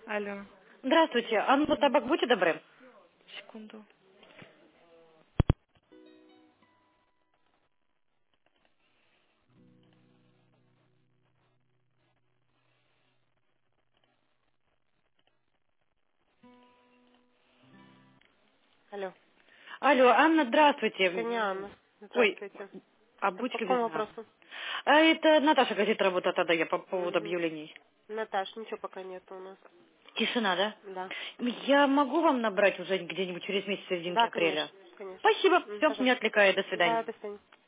Алло. Здравствуйте. Анна Табак, будьте добры. Секунду. Алло. Алло, Анна, Это здравствуйте. не Анна. Ой, Здравствуйте. а Это по будьте какому любезны. вопросу? А это Наташа, газета «Работа тогда я по поводу Угу. объявлений. Наташ, ничего пока нету у нас. Тишина, да? Да. Я могу вам набрать уже где-нибудь через месяц, в серединке Да, апреля? конечно. Конечно. Спасибо, все, не Пожалуйста. отвлекаю, до свидания. Да, до свидания.